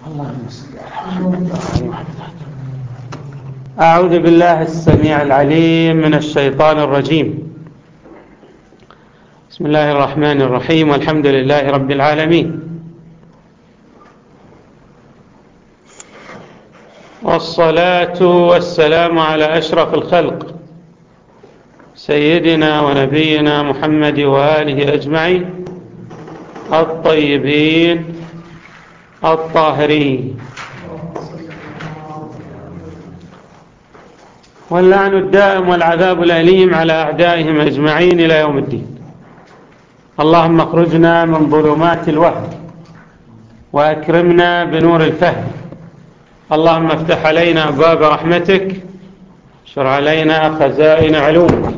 أعوذ بالله السميع العليم من الشيطان الرجيم. بسم الله الرحمن الرحيم، والحمد لله رب العالمين، والصلاة والسلام على أشرف الخلق سيدنا ونبينا محمد وآله أجمعين الطيبين الطاهرين، واللعن الدائم والعذاب الأليم على أعدائهم أجمعين إلى يوم الدين. اللهم اخرجنا من ظلمات الوهم وأكرمنا بنور الفهم. اللهم افتح علينا أبواب رحمتك، اشر علينا خزائن علومك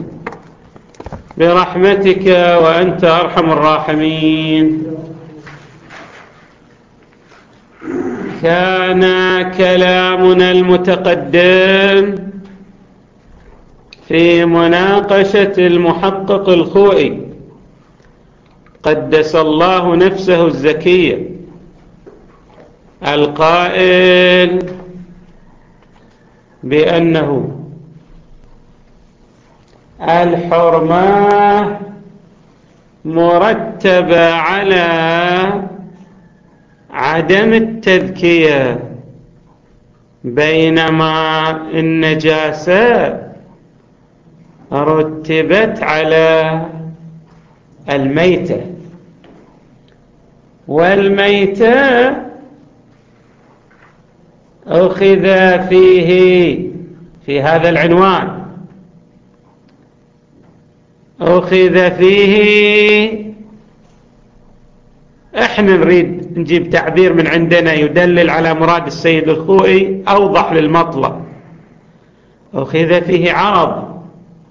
برحمتك وأنت أرحم الراحمين. كان كلامنا المتقدم في مناقشة المحقق الخوئي قدس الله نفسه الزكية القائل بأنه الحرمة مرتبة على عدم التذكية، بينما النجاسة رتبت على الميتة، والميتة أخذ في هذا العنوان أخذ فيه، احنا نريد نجيب تعبير من عندنا يدلل على مراد السيد الخوئي أوضح للمطلب. أخذ فيه عرض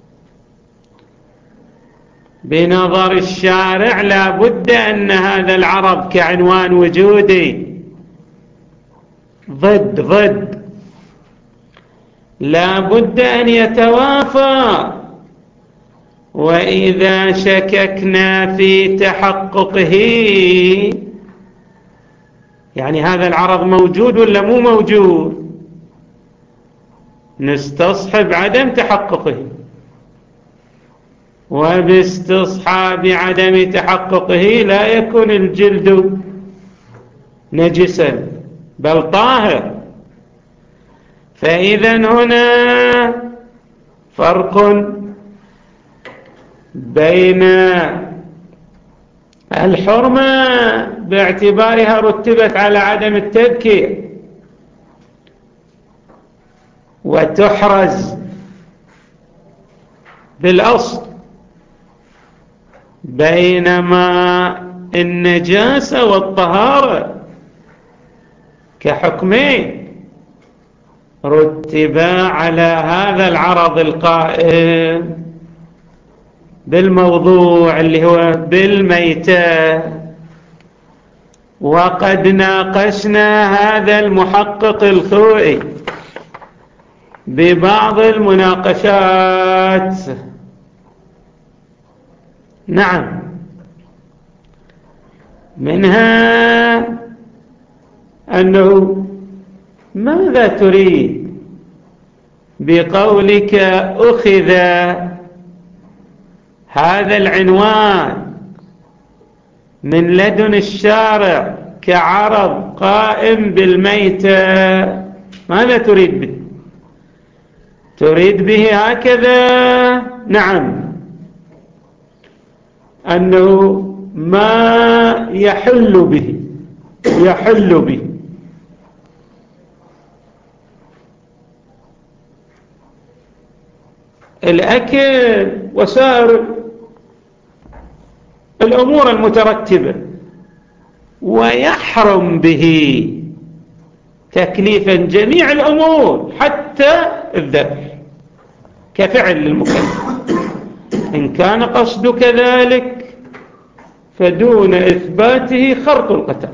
بنظر الشارع، لا بد أن هذا العرض كعنوان وجودي ضد لا بد أن يتوافى، وإذا شككنا في تحققه، يعني هذا العرض موجود ولا مو موجود، نستصحب عدم تحققه، وباستصحاب عدم تحققه لا يكون الجلد نجسا بل طاهر. فإذا هنا فرق بين الحرمة باعتبارها رتبت على عدم التذكير وتحرز بالأصل، بينما النجاسة والطهارة كحكمين رتبا على هذا العرض القائم بالموضوع اللي هو بالميتة. وقد ناقشنا هذا المحقق الخوئي ببعض المناقشات، نعم، منها أنه ماذا تريد بقولك أخذ هذا العنوان من لدن الشارع كعرض قائم بالميتة؟ ماذا تريد به؟ تريد به هكذا، نعم، أنه ما يحل به الأكل وسائر الأمور المترتبة، ويحرم به تكليفا جميع الأمور حتى الذبح كفعل للمكلف. إن كان قصدك ذلك فدون إثباته خرق القتل،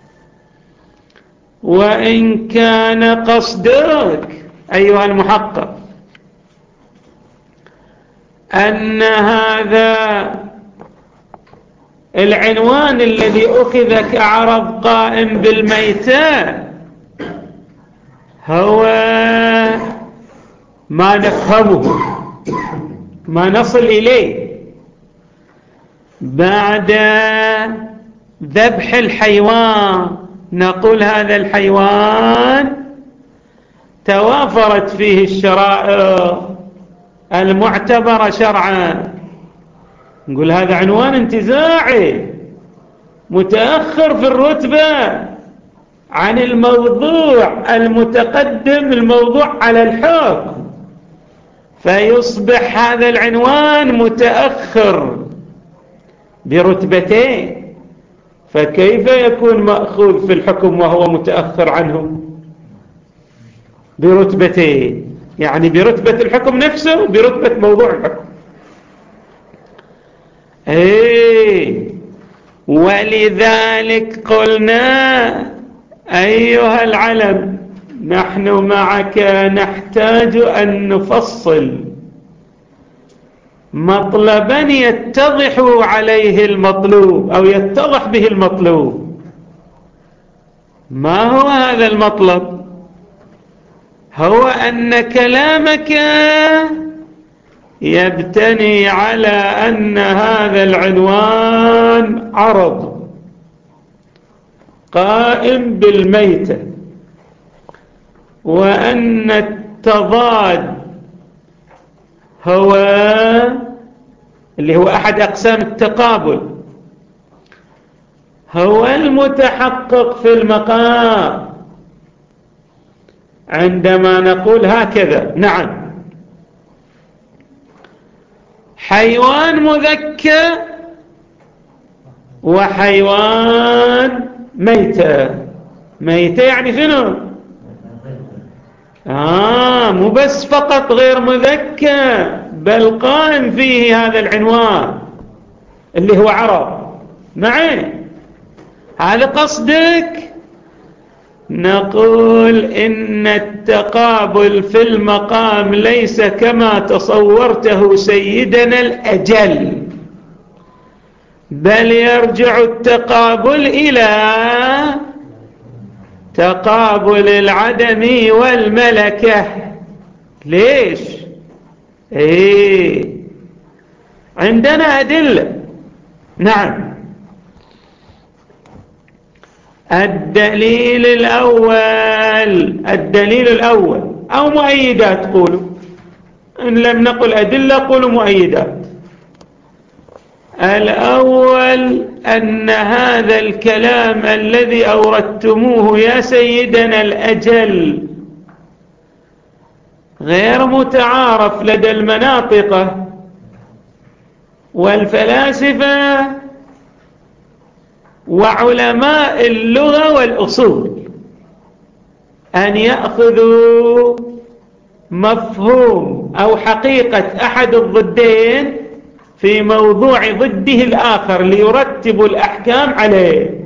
وإن كان قصدك أيها المحقق أن هذا العنوان الذي أخذ كعرض قائم بالميتة هو ما نفهمه، ما نصل إليه بعد ذبح الحيوان. نقول هذا الحيوان توافرت فيه الشرائع المعتبرة شرعا، نقول هذا عنوان انتزاعي متأخر في الرتبة عن الموضوع المتقدم، الموضوع على الحكم، فيصبح هذا العنوان متأخر برتبتين. فكيف يكون مأخوذ في الحكم وهو متأخر عنه برتبتين؟ يعني برتبة الحكم نفسه وبرتبة موضوع الحكم. ولذلك قلنا أيها العلم نحن معك نحتاج أن نفصل مطلبا يتضح عليه المطلوب أو يتضح به المطلوب. ما هو هذا المطلب؟ هو أن كلامك يبتني على أن هذا العنوان عرض قائم بالميتة، وأن التضاد هو اللي هو أحد أقسام التقابل هو المتحقق في المقام. عندما نقول هكذا نعم حيوان مذكى وحيوان ميتة. ميتة يعني شنو؟ مو بس فقط غير مذكى بل قائم فيه هذا العنوان اللي هو عرض. معي هذا قصدك؟ نقول إن التقابل في المقام ليس كما تصورته سيدنا الأجل، بل يرجع التقابل إلى تقابل العدم والملكة. ليش؟ عندنا أدلة. نعم، الدليل الأول أو مؤيدات، قولوا إن لم نقل أدلة قولوا مؤيدات. الأول أن هذا الكلام الذي أوردتموه يا سيدنا الأجل غير متعارف لدى المناطق والفلاسفة وعلماء اللغة والأصول، أن يأخذوا مفهوم أو حقيقة أحد الضدين في موضوع ضده الآخر ليرتبوا الأحكام عليه.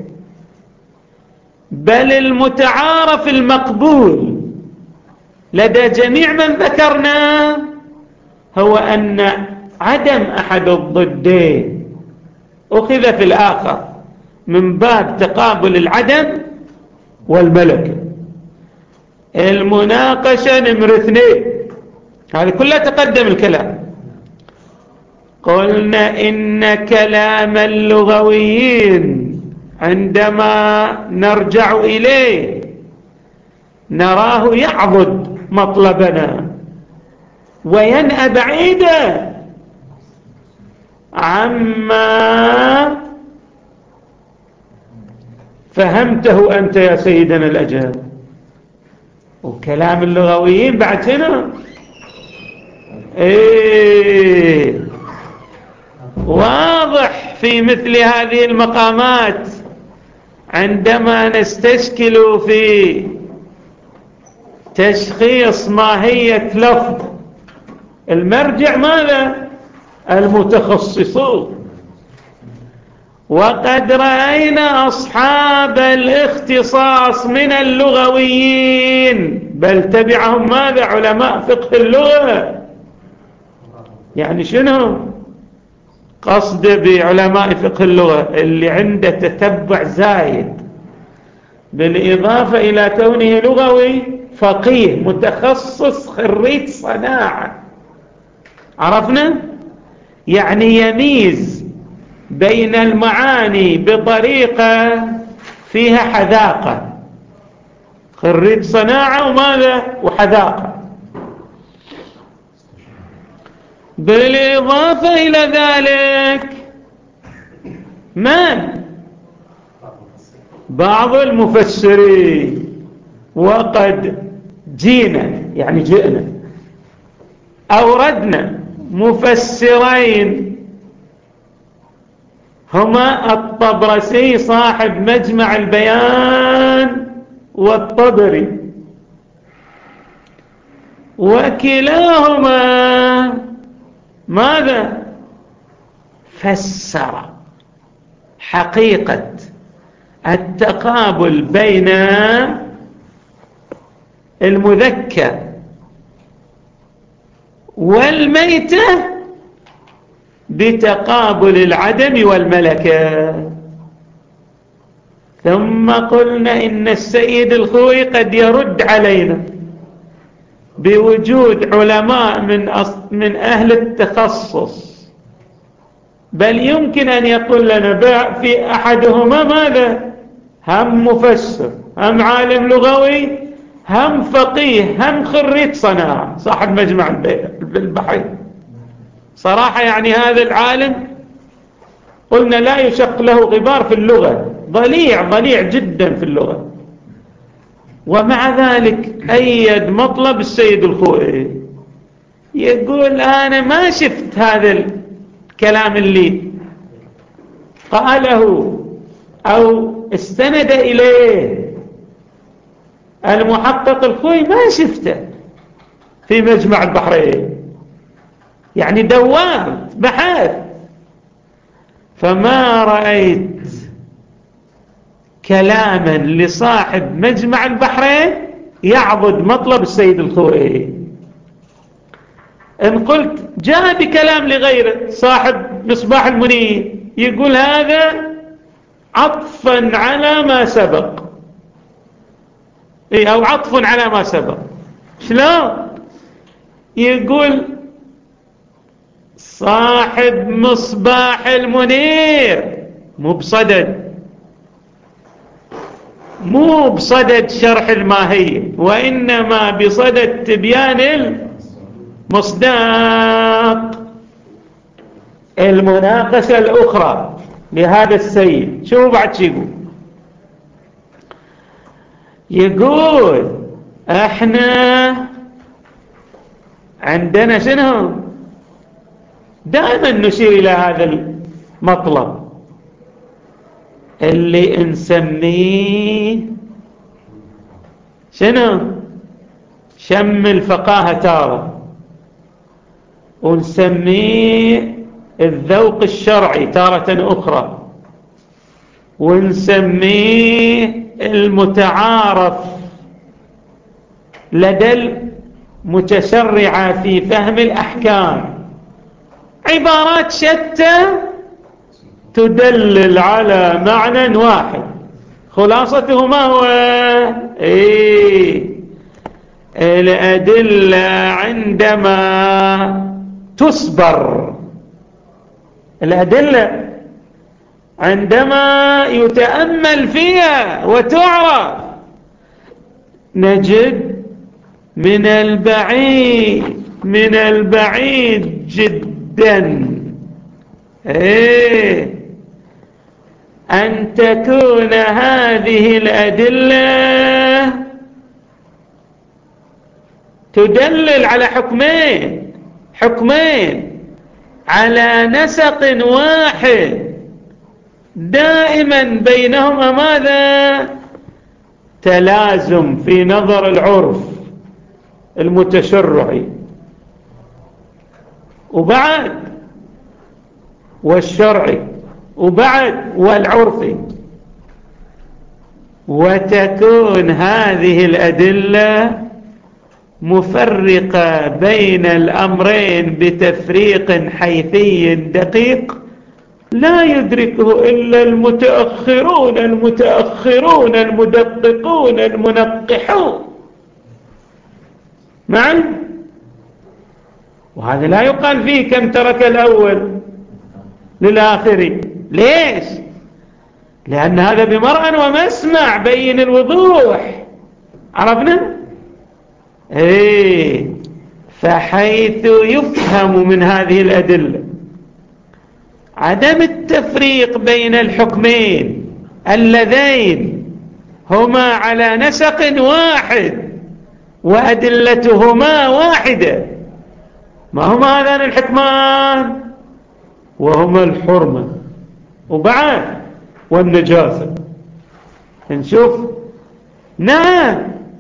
بل المتعارف المقبول لدى جميع من ذكرنا هو أن عدم أحد الضدين أخذ في الآخر من باب تقابل العدم والملكة. المناقشة نمرة 2، هذه كلها تقدم الكلام. قلنا إن كلام اللغويين عندما نرجع إليه نراه يعضد مطلبنا وينأى بعيدا عما فهمته أنت يا سيدنا الأجل. وكلام اللغويين بعد شنو؟ واضح في مثل هذه المقامات عندما نستشكل في تشخيص ماهية لفظ، المرجع ماذا؟ المتخصصون. وقد رأينا أصحاب الاختصاص من اللغويين بل تبعهم ماذا؟ علماء فقه اللغة. يعني شنو؟ قصد بعلماء فقه اللغة اللي عنده تتبع زايد بالإضافة إلى كونه لغوي فقيه متخصص خريج صناعة، عرفنا؟ يعني يميز بين المعاني بطريقة فيها حذاقة، خريج صناعة وماذا؟ وحذاقة. بالإضافة إلى ذلك من؟ بعض المفسرين، وقد جينا يعني جئنا أوردنا مفسرين هما الطبرسي صاحب مجمع البيان والطبري، وكلاهما ماذا؟ فسر حقيقة التقابل بين المذكر والميتة بتقابل العدم والملكة. ثم قلنا إن السيد الخوئي قد يرد علينا بوجود علماء من أهل التخصص، بل يمكن أن يقول لنا في أحدهما ماذا؟ هم مفسر، هم عالم لغوي، هم فقيه، هم خريج صناعة، صاحب مجمع البحرين. صراحة يعني هذا العالم قلنا لا يشق له غبار في اللغة، ضليع جدا في اللغة، ومع ذلك أيد مطلب السيد الخوئي. يقول أنا ما شفت هذا الكلام اللي قاله أو استند إليه المحقق الخوئي، ما شفته في مجمع البحرين، يعني دوارت بحث فما رأيت كلاما لصاحب مجمع البحرين يعضد مطلب السيد الخوئي. إن قلت جاء بكلام لغيره صاحب مصباح المنير يقول هذا عطفا على ما سبق، أو عطف على ما سبق. شلون؟ يقول صاحب مصباح المنير مو بصدد شرح الماهية، وإنما بصدد تبيان المصداق، المناقشة الأخرى لهذا السيد. شو بعد شو يقول احنا عندنا شنو؟ دائما نشير إلى هذا المطلب اللي نسميه شنو؟ شم الفقاهة تارة، ونسميه الذوق الشرعي تارة أخرى، ونسميه المتعارف لدى المتشرعة في فهم الأحكام. عبارات شتى تدلل على معنى واحد، خلاصته ما هو؟ الأدلة عندما تصبر، الأدلة عندما يتأمل فيها وتعرف نجد من البعيد جدا أن تكون هذه الأدلة تدلل على حكمين على نسق واحد دائما بينهما ماذا؟ تلازم في نظر العرف المتشرعي، وبعد والشرعي، وبعد والعرفي. وتكون هذه الأدلة مفرقة بين الأمرين بتفريق حيثي دقيق لا يدركه إلا المتأخرون المتأخرون المدققون المنقحون معا. وهذا لا يقال فيه كم ترك الأول للآخر. ليش؟ لأن هذا بمرأى ومسمع بين الوضوح. عرفنا؟ فحيث يفهم من هذه الأدلة عدم التفريق بين الحكمين اللذين هما على نسق واحد وأدلتهما واحدة، ما هما هذان الحكمان؟ وهما الحرمة وبعد والنجاسة. نشوف نعم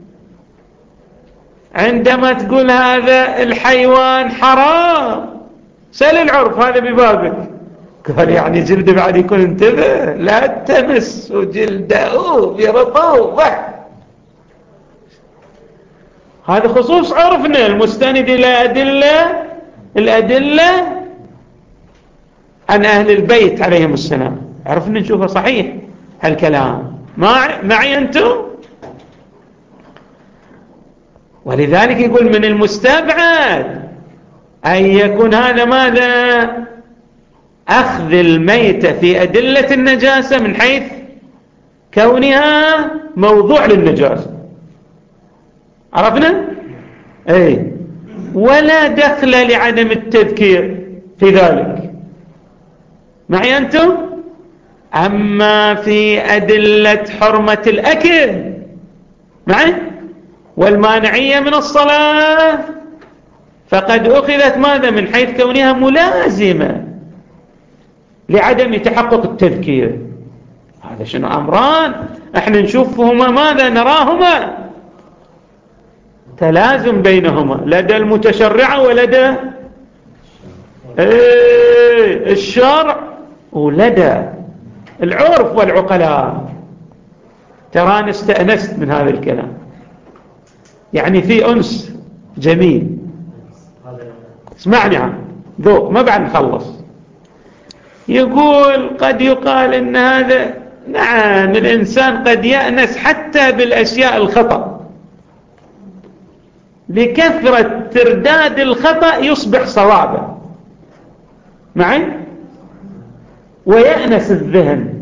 عندما تقول هذا الحيوان حرام سأل العرف هذا ببابك، قال يعني جلده بعد يكون انتبه لا تمس جلده برطوبة. هذا خصوص عرفنا المستند إلى الأدلة عن أهل البيت عليهم السلام، عرفنا نشوفه صحيح هالكلام معي أنتم. ولذلك يقول من المستبعد أن يكون هذا ماذا؟ أخذ الميتة في أدلة النجاسة من حيث كونها موضوع للنجاسة. عرفنا؟ ولا دخل لعدم التذكير في ذلك. معي أنتم؟ أما في أدلة حرمة الأكل معي والمانعية من الصلاة فقد أخذت ماذا؟ من حيث كونها ملازمة لعدم تحقق التذكير. هذا شنو أمران احنا نشوفهما ماذا؟ نراهما تلازم بينهما لدى المتشرع ولدى الشرع ولدى العرف والعقلاء. تراني استأنست من هذا الكلام، يعني في أنس جميل. اسمعني عم ذوق ما بعد نخلص. يقول قد يقال إن هذا نعم الإنسان قد يأنس حتى بالأشياء الخطأ، لكثرة ترداد الخطأ يصبح صوابا معي ويأنس الذهن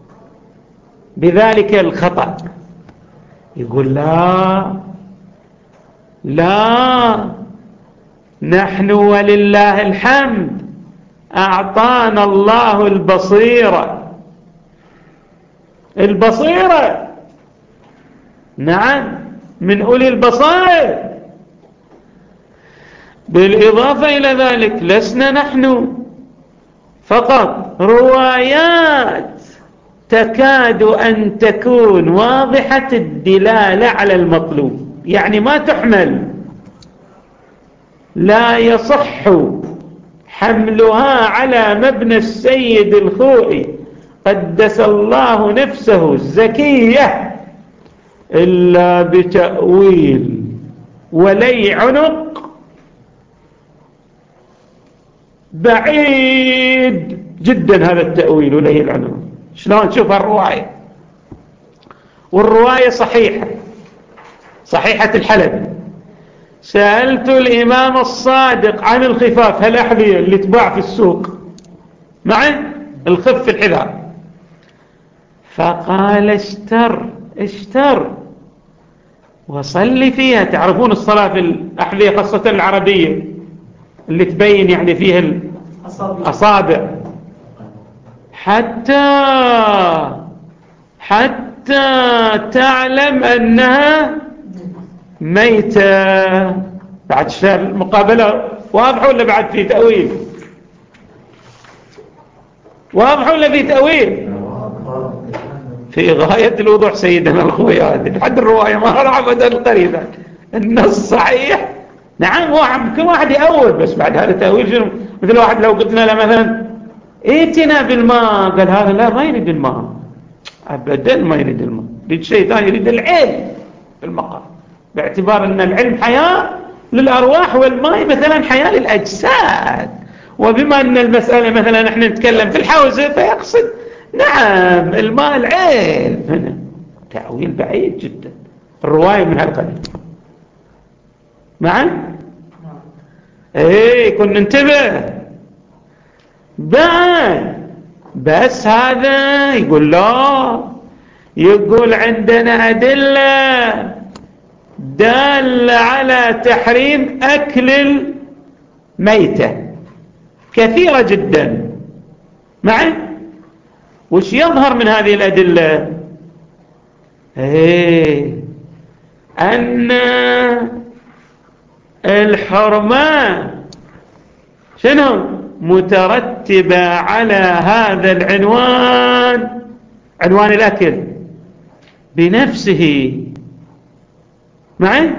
بذلك الخطأ. يقول لا نحن ولله الحمد أعطانا الله البصيرة نعم من أولي البصائر. بالإضافة إلى ذلك لسنا نحن فقط روايات تكاد أن تكون واضحة الدلالة على المطلوب، يعني ما تحمل لا يصح حملها على مبنى السيد الخوئي قدس الله نفسه الزكية إلا بتأويل ولي عنق بعيد جدا. هذا التأويل ولي العنق شلون نشوف الرواية؟ والرواية صحيحة الحلبي. سألت الإمام الصادق عن الخفاف هالأحذية اللي تباع في السوق مع الخف الحذاء، فقال اشتر وصلي فيها. تعرفون الصلاة في الأحذية خاصة العربية اللي تبين يعني فيها الأصابع حتى تعلم أنها ميتة. بعد اشتهر المقابلة واضح ولا بعد في تأويل؟ واضح ولا في تأويل؟ في غاية الوضوح سيدنا الخوي. حد الرواية ما راح أبدا القريبة النص صحيح. نعم كل واحد يأول، بس بعد هذا تأويل شنو؟ مثل واحد لو قلنا له مثلا ائتنا بالماء، قال هذا لا ما يريد الماء أبدا، ما يريد الماء، يريد شيء ثاني، يريد العلم في المقام، باعتبار أن العلم حياة للأرواح والماء مثلا حياة للأجساد. وبما أن المسألة مثلا نحن نتكلم في الحوزة فيقصد نعم الماء العين هنا. تأويل بعيد جدا. الرواية من هالقبيل معا ايه كنا ننتبه بعد. بس هذا يقول لا، يقول عندنا أدلة دالة على تحريم أكل الميتة كثيرة جدا. معي وش يظهر من هذه الأدلة؟ أن الحرمة شنو مترتبة على هذا العنوان، عنوان الأكل بنفسه. معي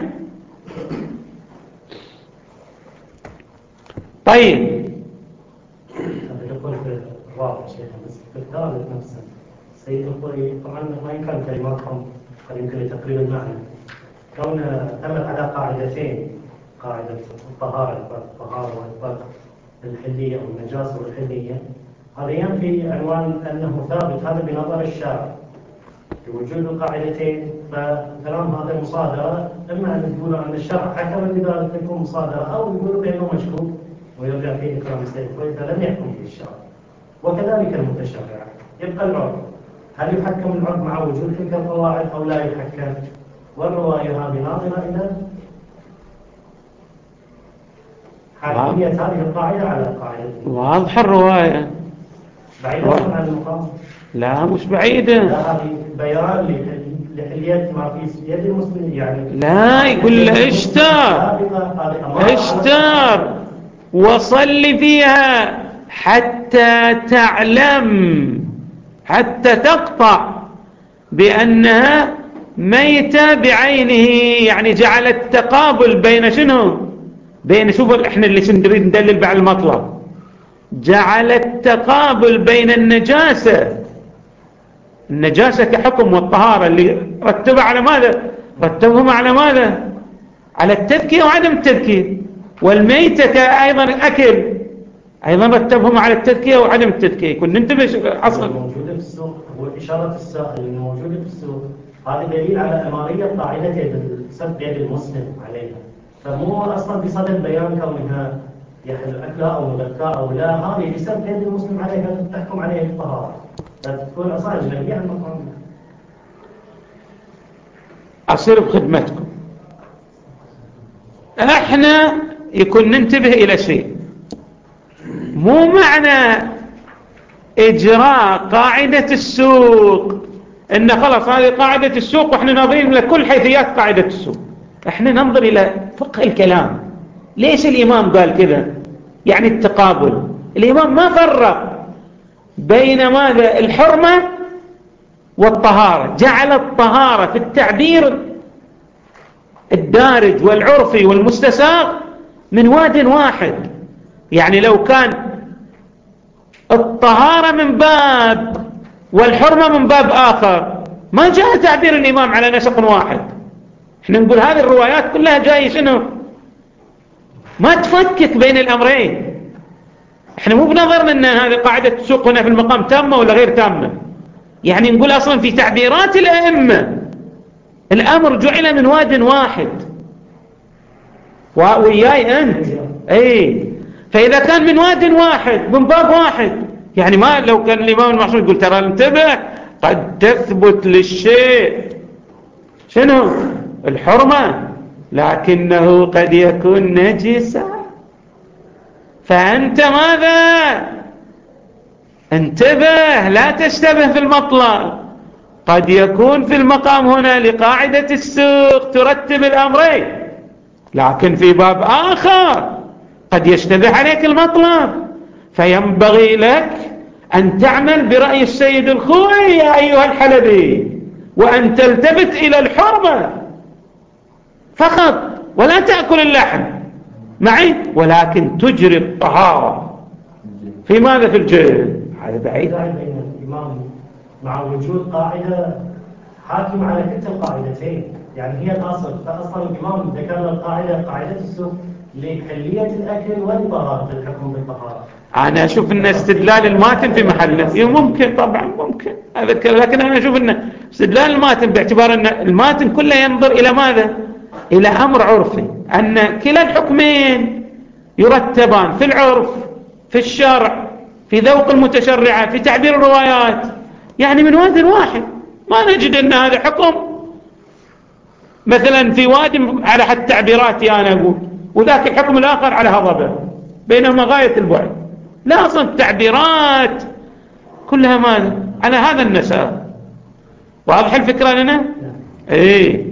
طيب يقول في الرابع شيخ بس في الثالث نفسه السيد الخوي طبعا ما يمكن كلماتهم يمكن تقريب المعنى كون تمت على قاعدتين، قاعدة الطهارة وإثبات الحلية أو النجاسة والحلية، هذا ينفي عنوان أنه ثابت هذا بنظر الشارع بوجود القاعدتين. فكلام هذا مصادرة، إما أن تقولوا أن الشرع حكم بذلك تكون مصادرة، أو يقولوا بأنه مشكوك ويرجع فيه كلام السيد الخوي فلم يحكم به الشرع. وكذلك المتشرع يبقى العرف، هل يحكم العرف مع وجود تلك القواعد أو لا يحكم؟ والرواية هذه ناظرة إلى حاكمية هذه القاعدة على القاعدة. واضحة الرواية بعيدة عن المقام؟ لا مش بعيدة. لا هذه بيان لحلية ما في يد المسلمين يعني. لا يقول له اشتر وصل فيها حتى تعلم، حتى تقطع بأنها ميتة بعينه. يعني جعل التقابل بين شنو؟ بين شوف احنا اللي نريد ندلل بعد المطلب، جعل التقابل بين النجاسة كحكم والطهارة اللي رتبها على ماذا؟ رتبهم على ماذا؟ على التذكية وعدم التذكية. والميتة أيضا الأكل أيضا رتبهم على التذكية وعدم التذكية. كنا ننتبه أصلا موجودة في السوق، هو إشارة السائل إنه موجودة في السوق، هذا دليل على أمارية قاعدة السب بيد المسلم عليها. فمو أصلا بصدد بيان كونها يحل أكلها أو مذكاة أو لا، هذه بسبب بيد المسلم عليها تحكم عليها بالطهارة، فتكون أصلا أجنبية عن مقام. أصير بخدمتكم. احنا يكون ننتبه إلى شيء، مو معنى إجراء قاعدة السوق إن خلاص هذه قاعدة السوق وإحنا ناظرين لكل حيثيات قاعدة السوق. إحنا ننظر إلى فقه الكلام. ليش الإمام قال كذا؟ يعني التقابل. الإمام ما فرق بين ماذا؟ الحرمة والطهارة. جعل الطهارة في التعبير الدارج والعرفي والمستساغ من واد واحد. يعني لو كان الطهارة من باب والحرمة من باب آخر ما جاء تعبير الإمام على نسق واحد. احنا نقول هذه الروايات كلها جاية شنو؟ ما تفكك بين الأمرين. احنا مو بنظرنا ان هذه قاعدة السوق هنا في المقام تامة ولا غير تامة. يعني نقول أصلا في تعبيرات الأئمة الأمر جعل من واد واحد. وياي أنت فإذا كان من واد واحد من باب واحد، يعني ما لو كان الإمام المعصوم يقول ترى انتبه قد تثبت للشيء شنو؟ الحرمة، لكنه قد يكون نجسا. فأنت ماذا؟ انتبه لا تشتبه في المطلق. قد يكون في المقام هنا لقاعدة السوق ترتب الأمرين، لكن في باب آخر قد يشتبه عليك المطلب، فينبغي لك أن تعمل برأي السيد الخوي يا أيها الحلبي، وأن تلتفت إلى الحرمة فقط ولا تأكل اللحم معي، ولكن تجري الطهارة في ماذا؟ في الجلد. هذا بعيد بين الإمام مع وجود قاعدة حاكم على كلتا القاعدتين، يعني هي الأصل. فأصلا الإمام ذكر القاعدة قاعدة السوق لحلية الأكل والطهارة الحكم بالطهارة. أنا أشوف أن استدلال الماتن في محله ممكن، طبعا ممكن أذكر، لكن أنا أشوف أن استدلال الماتن باعتبار أن الماتن كله ينظر إلى ماذا؟ إلى أمر عرفي، أن كلا الحكمين يرتبان في العرف، في الشرع، في ذوق المتشرعة، في تعبير الروايات، يعني من واد واحد. ما نجد أن هذا حكم مثلا في واد على حد تعبيراتي أنا أقول، وذاك الحكم الآخر على هضبة، بينهما غاية البعد. لا، أصلا التعبيرات كلها ماذا؟ على هذا النسق. واضح الفكرة لنا؟ إيه.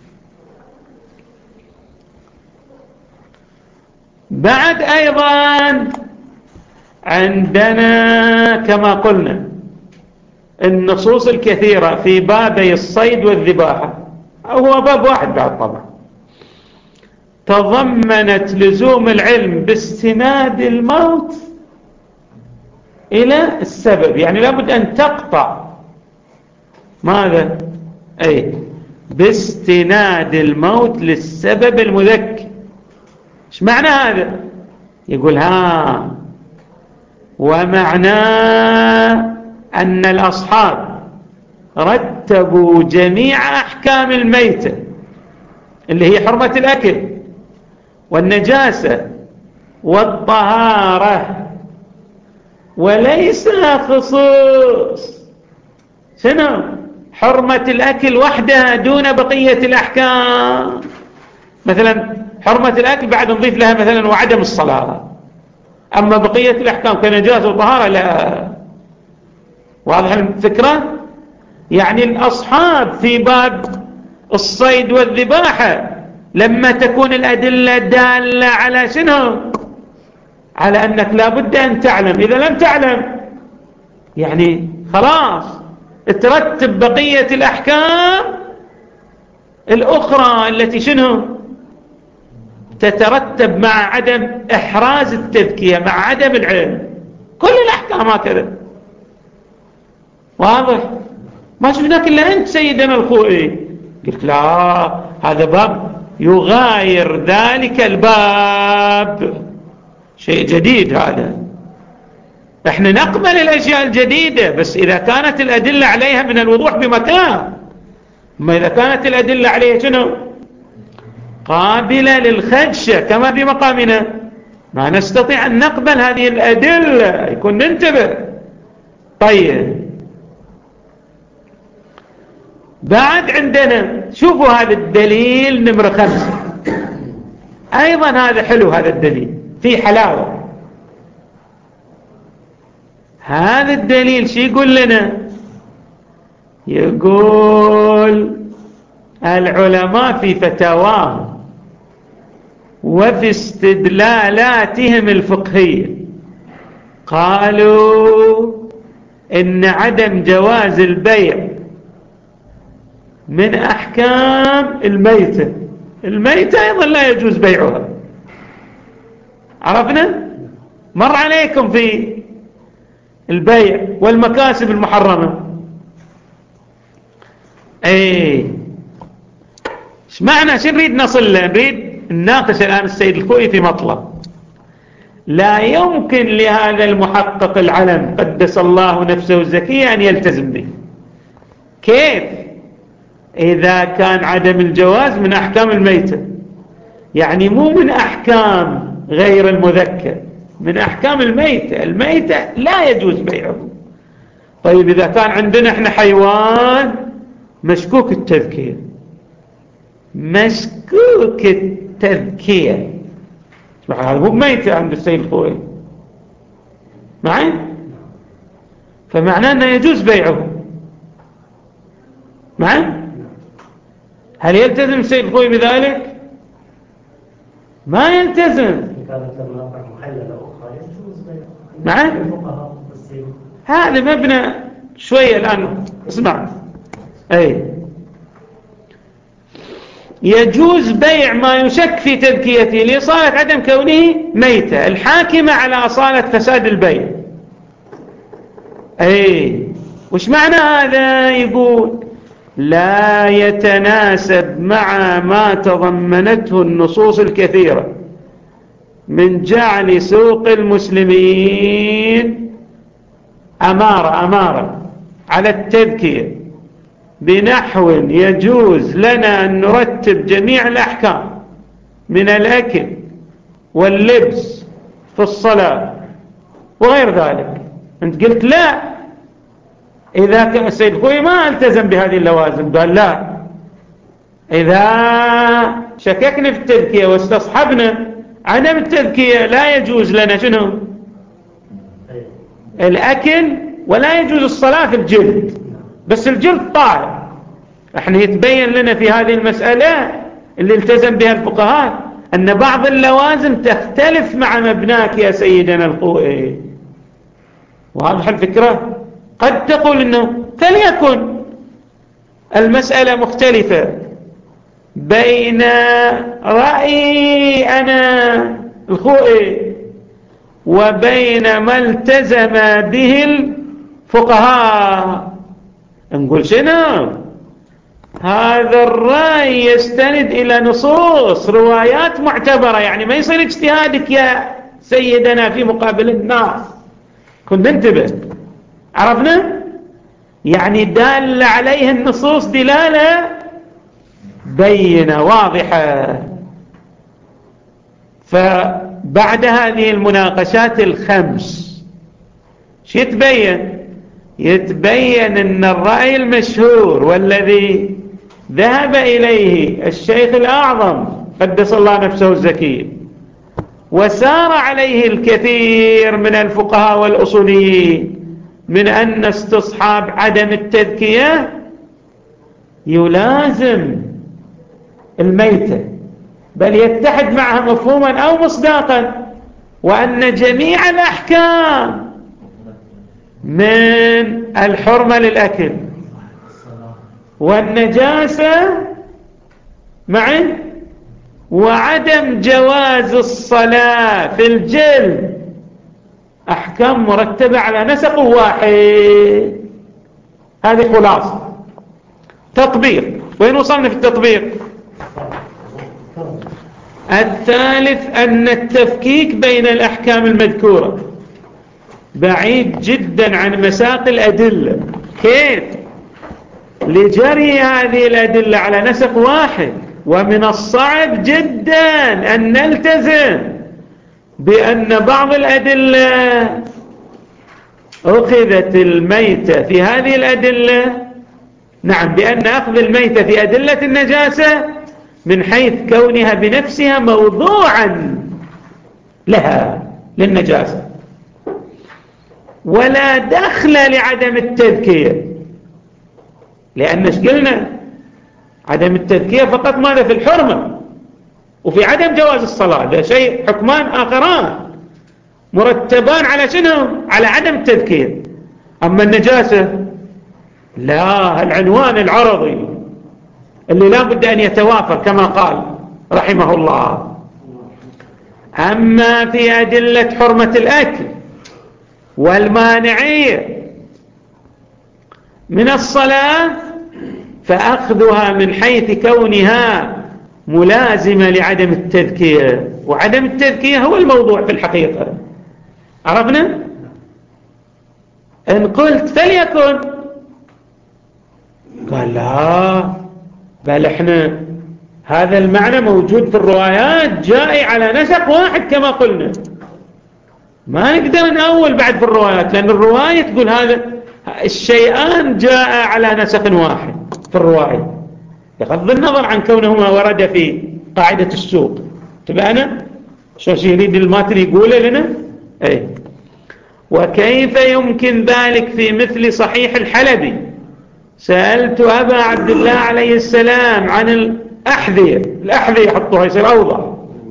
بعد أيضا عندنا كما قلنا النصوص الكثيرة في بابي الصيد والذباحة، هو باب واحد بعد طبعا، تضمنت لزوم العلم باستناد الموت إلى السبب، يعني لابد أن تقطع ماذا؟ أي باستناد الموت للسبب المذكر. ايش معنى هذا؟ يقول ومعناه أن الأصحاب رتبوا جميع أحكام الميتة اللي هي حرمة الأكل والنجاسة والطهارة، وليس خصوص شنو؟ حرمة الأكل وحدها دون بقية الأحكام. مثلا حرمة الأكل بعد نضيف لها مثلا وعدم الصلاة، أما بقية الأحكام كنجاسة وطهارة لا. واضح الفكرة؟ يعني الأصحاب في باب الصيد والذباحة لما تكون الأدلة دالة على شنو؟ على أنك لابد أن تعلم، إذا لم تعلم يعني خلاص ترتب بقية الأحكام الأخرى التي شنو؟ تترتب مع عدم إحراز التذكية، مع عدم العلم. كل الأحكام هكذا. واضح؟ ما شفناك إلا أنت سيدنا الخوئي قلت لا، هذا باب يغاير ذلك الباب، شيء جديد هذا. احنا نقبل الأشياء الجديدة بس إذا كانت الأدلة عليها من الوضوح بمكان. ما إذا كانت الأدلة عليها شنو؟ قابلة للخدشة كما في مقامنا، ما نستطيع أن نقبل هذه الأدلة، يكون ننتبه. طيب، بعد عندنا شوفوا هذا الدليل نمرة 5 أيضا، هذا حلو، هذا الدليل فيه حلاوة. هذا الدليل شو يقول لنا؟ يقول العلماء في فتاواهم وفي استدلالاتهم الفقهية قالوا إن عدم جواز البيع من أحكام الميتة. الميتة أيضا لا يجوز بيعها، عرفنا؟ مر عليكم في البيع والمكاسب المحرمة. ايه، ايش معنى؟ شو نريد نصل له؟ نريد نناقش الآن السيد الخوئي في مطلب لا يمكن لهذا المحقق العلم قدس الله نفسه الزكية أن يلتزم به. كيف؟ إذا كان عدم الجواز من أحكام الميتة، يعني مو من أحكام غير المذكر، من أحكام الميتة. الميتة لا يجوز بيعه. طيب إذا كان عندنا احنا حيوان مشكوك التذكية، مشكوك التذكية، هذا مو ميتة عند السيد الخوئي معي، فمعناه أنه يجوز بيعه معي. هل يلتزم السيد الخوئي بذلك؟ ما يلتزم. معي. هذا مبنى شوية الآن اسمع. أي يجوز بيع ما يشك في تذكيته لإصالة عدم كونه ميتة الحاكمة على أصالة فساد البيع. أي وش معنى هذا؟ يقول لا يتناسب مع ما تضمنته النصوص الكثيرة من جعل سوق المسلمين أمارة على التذكية بنحو يجوز لنا أن نرتب جميع الأحكام من الأكل واللبس في الصلاة وغير ذلك. أنت قلت لا، إذا كان السيد خوي ما التزم بهذه اللوازم، قال لا، إذا شككنا في التذكية واستصحبنا عدم التذكية لا يجوز لنا شنو؟ الأكل، ولا يجوز الصلاة في الجلد، بس الجلد طاهر. احنا يتبين لنا في هذه المسألة اللي التزم بها الفقهاء أن بعض اللوازم تختلف مع مبناك يا سيدنا الخوئي. واضح الفكرة؟ قد تقول إنه فليكن المسألة مختلفة بين رأيي أنا الخوئي وبين ما التزم به الفقهاء. نقول شنو؟ هذا الرأي يستند إلى نصوص روايات معتبرة، يعني ما يصير اجتهادك يا سيدنا في مقابل الناس. كنت انتبه، عرفنا؟ يعني دال عليه النصوص دلالة بينة واضحة. فبعد هذه المناقشات الخمس شو يتبين؟ يتبين أن الرأي المشهور والذي ذهب إليه الشيخ الأعظم قدس الله نفسه الزكي وسار عليه الكثير من الفقهاء والأصوليين من أن استصحاب عدم التذكية يلازم الميتة، بل يتحد معها مفهوما أو مصداقا، وأن جميع الأحكام من الحرمة للأكل والنجاسة معا وعدم جواز الصلاة في الجلد أحكام مرتبة على نسق واحد. هذه خلاصة. تطبيق، وين وصلنا في التطبيق؟ الثالث أن التفكيك بين الأحكام المذكورة بعيد جدا عن مساق الأدلة. كيف؟ لجري هذه الأدلة على نسق واحد، ومن الصعب جدا أن نلتزم بأن بعض الأدلة أخذت الميتة في هذه الأدلة، نعم، بأن أخذ الميتة في أدلة النجاسة من حيث كونها بنفسها موضوعا لها للنجاسة، ولا دخل لعدم التذكية. لأن ايش قلنا؟ عدم التذكية فقط ماذا؟ في الحرمة وفي عدم جواز الصلاة، ده شيء حكمان آخران مرتبان على شنو؟ على عدم التذكية. أما النجاسة لا، العنوان العرضي اللي لا بد أن يتوافر كما قال رحمه الله. أما في أدلة حرمة الأكل والمانعية من الصلاة فأخذها من حيث كونها ملازمة لعدم التذكية، وعدم التذكية هو الموضوع في الحقيقة. عرفنا؟ إن قلت فليكن، قال لا، بل احنا هذا المعنى موجود في الروايات جاء على نسق واحد كما قلنا، ما نقدر نأول بعد في الروايات، لأن الرواية تقول هذا الشيئان جاء على نسق واحد في الرواية، بغض النظر عن كونهما ورد في قاعدة السوق. تبعنا شو يريد الماتري يقوله لنا؟ أي. وكيف يمكن ذلك في مثل صحيح الحلبي؟ سألت أبا عبد الله عليه السلام عن الأحذية حطوها يصير أوضح،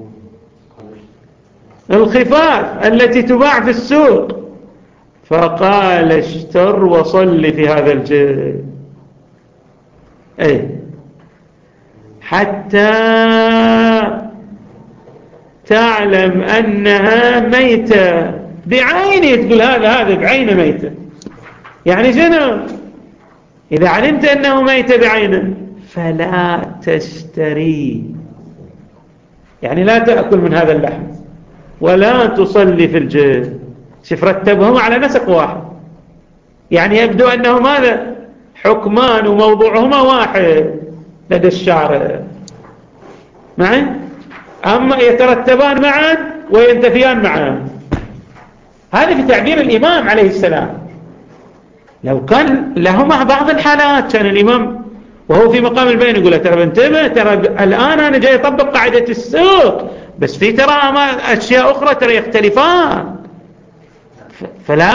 الخفاف التي تباع في السوق، فقال اشتر وصل في هذا الجلد، أي حتى تعلم أنها ميتة بعينه. تقول هذا بعينه ميتة، يعني شنو؟ إذا علمت أنه ميت بعينه فلا تشتري، يعني لا تأكل من هذا اللحم. ولا تصلي في الجهل. شوف رتبهم على نسق واحد، يعني يبدو أنه ماذا حكمان وموضوعهما واحد لدى الشارع معي، أما يترتبان معا وينتفيان معا. هذا في تعبير الإمام عليه السلام. لو كان لهما بعض الحالات كان الإمام وهو في مقام البين يقول له ترى انتبه، ترى الآن أنا جاي أطبق قاعدة السوق، بس في ترى أشياء أخرى ترى يختلفان، فلا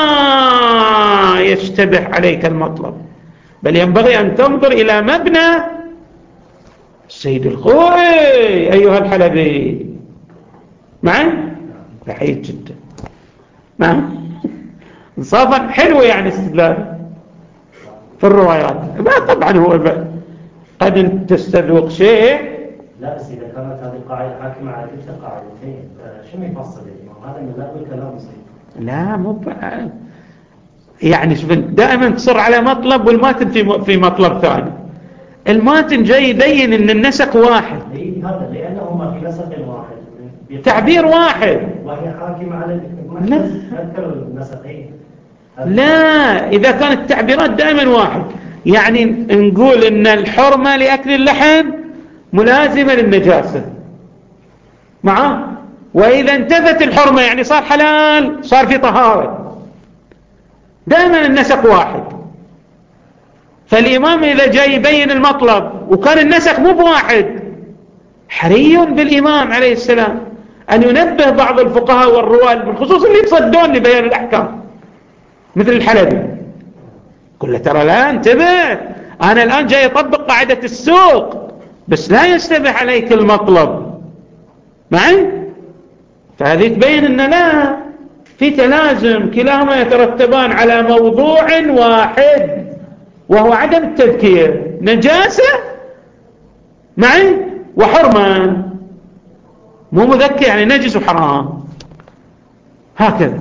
يشتبه عليك المطلب، بل ينبغي أن تنظر إلى مبنى السيد الخوئي أيها الحلبي. معي بحيث جدا معي انصافا حلو يعني استدلال في الروايات. ما طبعا هو قد تستذوق شيء. لا بس إذا كانت هذه القاعدة حاكمة على تلك القاعدتين شنو يفصل الإمام؟ هذا من لا الكلام يصير. لا مو يعني شوف دائما تصر على مطلب والماتن في مطلب ثاني. الماتن جاي يبين ان النسق واحد، هذا لأنهما في نسق واحد تعبير واحد، وهي حاكمة على أذكر النسقين. لا إذا كانت التعبيرات دائما واحد، يعني نقول ان الحرمة لأكل اللحم ملازمة للنجاسة معه، وإذا انتفت الحرمة يعني صار حلال صار في طهارة. دائما النسق واحد. فالإمام إذا جاي يبين المطلب وكان النسق مو بواحد، حري بالإمام عليه السلام أن ينبه بعض الفقهاء والرواة بالخصوص اللي يتصدون لبيان الأحكام مثل الحلبي، قل له ترى لا انتبه، أنا الآن جاي أطبق قاعدة السوق، بس لا يشتبه عليك المطلب معي. فهذه تبين أن لا في تلازم، كلاهما يترتبان على موضوع واحد وهو عدم التذكير، نجاسة معي وحرمة، مو مذكر يعني نجس وحرام هكذا.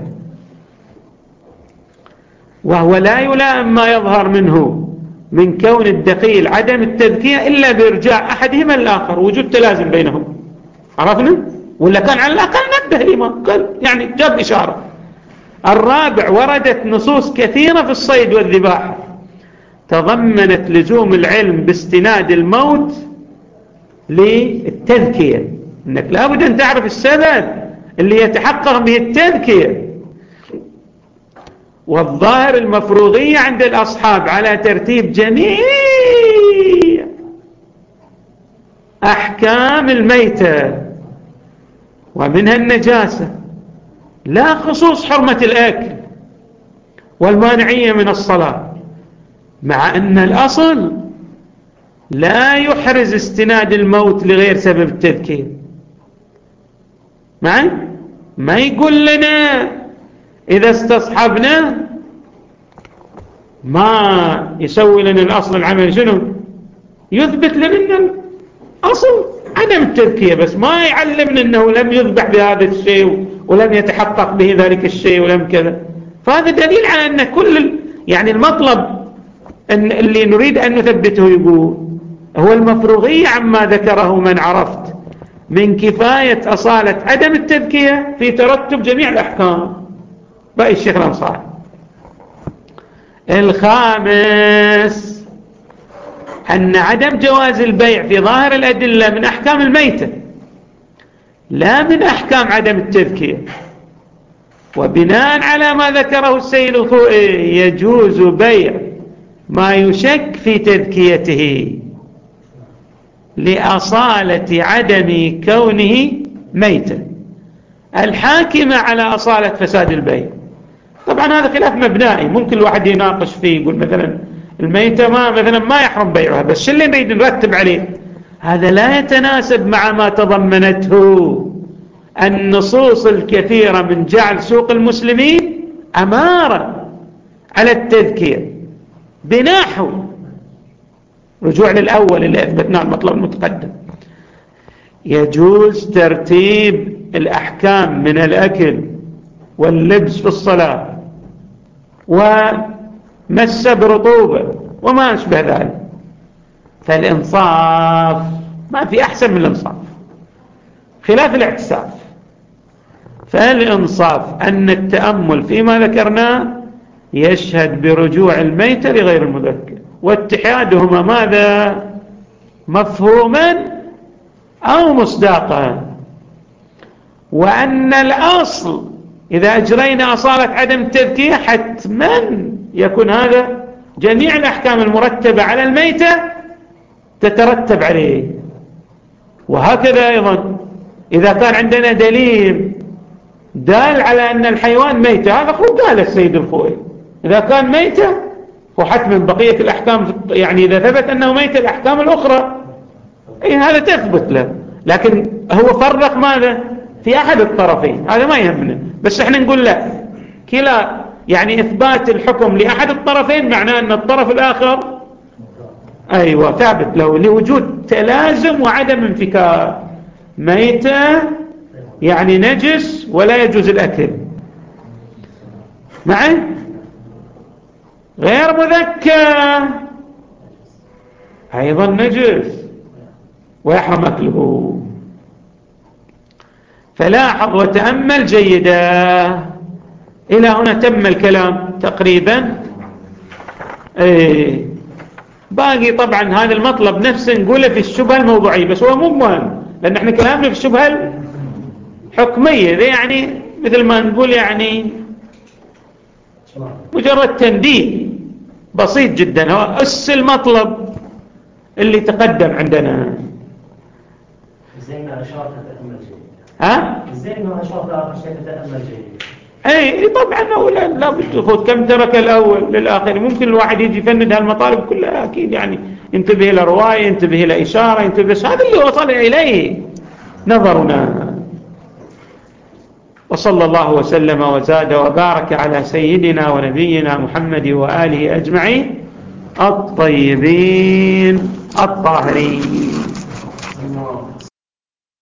وهو لا يلائم ما يظهر منه من كون الدخيل عدم التذكير إلا بإرجاع أحدهما الآخر، وجود تلازم بينهم. عرفنا؟ ولا كان على الأقل نبه الإمام قال يعني جاب إشارة. الرابع وردت نصوص كثيرة في الصيد والذباح تضمنت لزوم العلم باستناد الموت للتذكية، انك لابد ان تعرف السبب اللي يتحقق به التذكية. والظاهر المفروضية عند الأصحاب على ترتيب جميع أحكام الميتة ومنها النجاسة، لا خصوص حرمة الأكل والمانعية من الصلاة، مع أن الأصل لا يحرز استناد الموت لغير سبب التذكير. معي؟ ما يقول لنا إذا استصحبنا ما يسوي لنا الأصل العمل شنو؟ يثبت لنا الأصل عدم التذكير، بس ما يعلمنا أنه لم يذبح بهذا الشيء ولم يتحقق به ذلك الشيء ولم كذا. فهذا دليل على أن كل يعني المطلب أن اللي نريد أن نثبته يقول هو المفروغية عما ذكره من عرفت من كفاية أصالة عدم التذكية في ترتب جميع الأحكام. بقى الشيخ الأنصاري. الخامس أن عدم جواز البيع في ظاهر الأدلة من أحكام الميتة لا من أحكام عدم التذكية، وبناء على ما ذكره السيد الخوئي يجوز بيع ما يشك في تذكيته لأصالة عدم كونه ميتا الحاكمة على أصالة فساد البيع. طبعا هذا خلاف مبنائي، ممكن الواحد يناقش فيه يقول مثلا الميتة ما يحرم بيعها، بس شو اللي نريد نرتب عليه؟ هذا لا يتناسب مع ما تضمنته النصوص الكثيرة من جعل سوق المسلمين أمارة على التذكير، بنحو رجوع للأول اللي أثبتناه المطلب المتقدم. يجوز ترتيب الأحكام من الأكل واللبس في الصلاة ومس برطوبة وما أشبه ذلك، فالإنصاف ما في أحسن من الإنصاف خلاف الاعتساف. فالإنصاف أن التأمل فيما ذكرناه يشهد برجوع الميتة لغير المذكر، واتحادهما ماذا؟ مفهوما أو مصداقا. وأن الأصل إذا أجرينا أصالة عدم التذكير حتما يكون هذا جميع الأحكام المرتبة على الميتة تترتب عليه. وهكذا أيضا إذا كان عندنا دليل دال على أن الحيوان ميتة، هذا قال السيد الخوئي إذا كان ميتة وحتما بقية الأحكام، يعني إذا ثبت أنه ميتة الأحكام الأخرى هذا تثبت له. لكن هو فرق ماذا؟ في أحد الطرفين، هذا ما يهمنا، بس احنا نقول لا، كلا يعني إثبات الحكم لأحد الطرفين معناه أن الطرف الآخر أيوة ثابت له لوجود تلازم وعدم انفكاك. ميتة يعني نجس ولا يجوز الأكل، معي غير مذكر أيضا نجس ويحرم أكله. فلاحظ وتأمل جيدا. إلى هنا تم الكلام تقريبا. باقي طبعا هذا المطلب نفسه نقوله في الشبهة الموضوعية، بس هو مو مهم لأن احنا كلامنا في الشبهة الحكمية، يعني مثل ما نقول يعني مجرد تنديد بسيط جدا، هو أس المطلب اللي تقدم عندنا. زين أشار تتأمل جيد. ها؟ زين أشار لآخر شيء تتأمل جيد. اي طبعا أولا لا بتفوت كم ترك الأول للآخر. ممكن الواحد يجي يفند هالمطالب كلها أكيد، يعني ينتبه إلى رواية، ينتبه إلى إشارة، ينتبه، بس هذا اللي وصل إليه نظرنا. وصلى الله وسلم وزاد وبارك على سيدنا ونبينا محمد وآله أجمعين الطيبين الطاهرين.